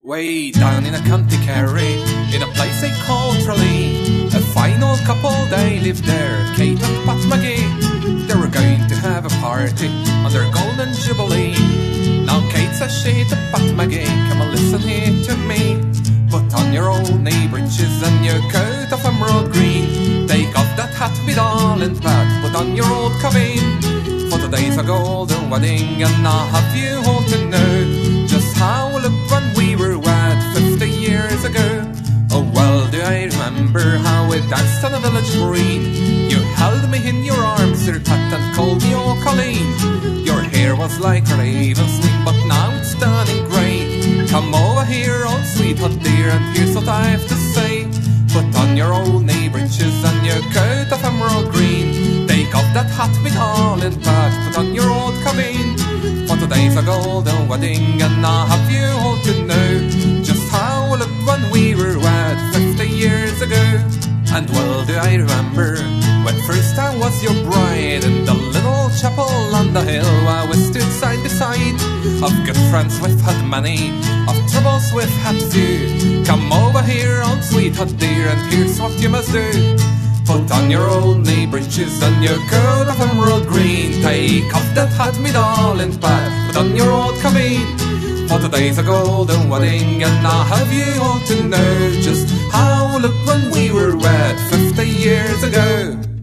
Way down in a county Kerry, in a place they call Tralee, a fine old couple they lived there, Kate and Pat McGee. They were going to have a party on their golden jubilee. Now Kate says she to Pat McGee, come and listen here to me. Put on your old knee breeches and your coat of emerald green. Take off that hat with all in black, put on your old cobbine. For today's a golden wedding, and I'll have you all to know just how we looked when we were wed 50 years ago. Oh well, do I remember how we danced on the village green. You held me in your arms, dear Pat, and called me oh Colleen. Your hair was like raven's wing, but now it's done in grey. Come over here, old sweetheart dear, and here's what I have to say. Put on your old knee breeches and your coat of emerald green. Take off that hat with all in black, put on your old cobbine. For today's a golden wedding, and I'll have you all to know just how we looked when we were wed 50 years ago. And well do I remember when first I was your bride, in the little chapel on the hill while we stood side by side. Of good friends we've had many, of troubles we've had few. Come over here, old sweetheart dear, and here's what you must do. Put on your old knee breeches and your coat of emerald green. Take off that hat with all in black, put on your old cobbine. For today's a golden wedding, and I'll have you all to know just how we looked when we were wed 50 years ago.